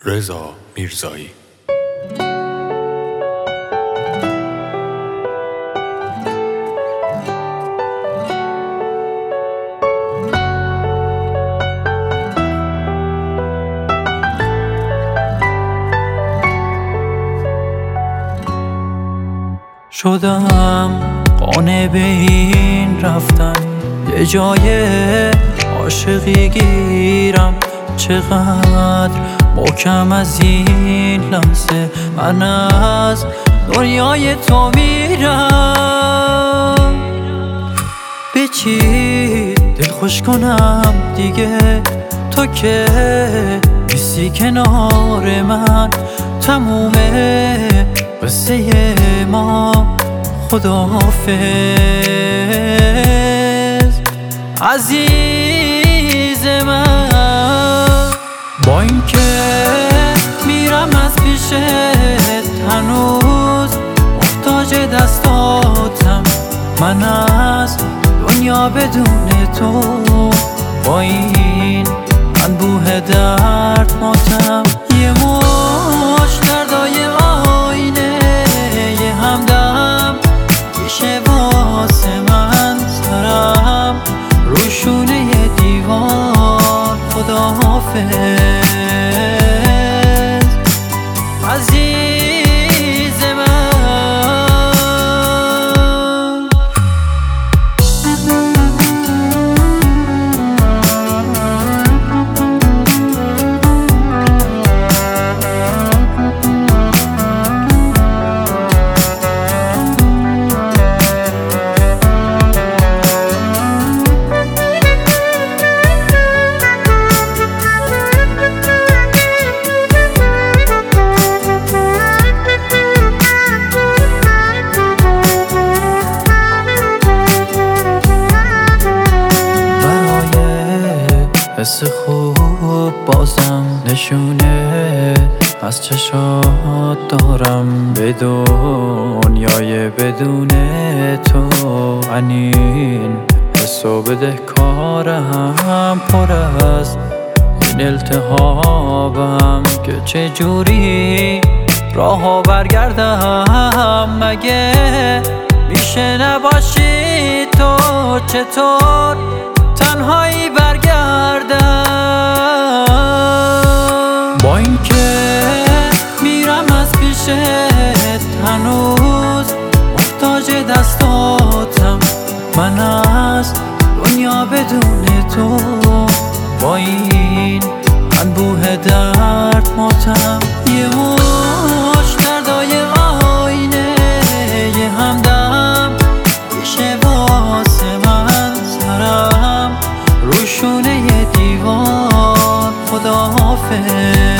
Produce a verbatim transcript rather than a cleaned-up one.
رضا میرزایی. شدم قانع به این رفتن، یه جای عاشقی گیرم. چقدر محکم از این لحظه من از دنیای تو میرم. به چی دل خوش کنم دیگه، تو که نیستی کنار من. تمومه قصه ما، خداحافظ عزیز من. با اینکه میرم از پیشت هنوز محتاج دستاتم. من از دنیا بدون تو با این انبوه درد ماتم. یه مش دردای آینه یه همدم میشه واسه من. سرم روشونه یه دیوار، خداحافظ عزیز من. حس خوب بازم نشونه از چشات دارم. به دنیای بدون تو انین حس و بدهکارم. پر از این التهابم که چجوری راهو برگردم. مگه میشه نباشی تو؟ چطور تنهایی برگردم؟ با اینکه میرم از پیشت هنوز محتاج دستاتم. من از دنیا بدون تو با این انبوه درد ماتم. یه مش دردای آینه یه همدم میشه واسه من. سرم روشونه یه دیوار، خداحافظ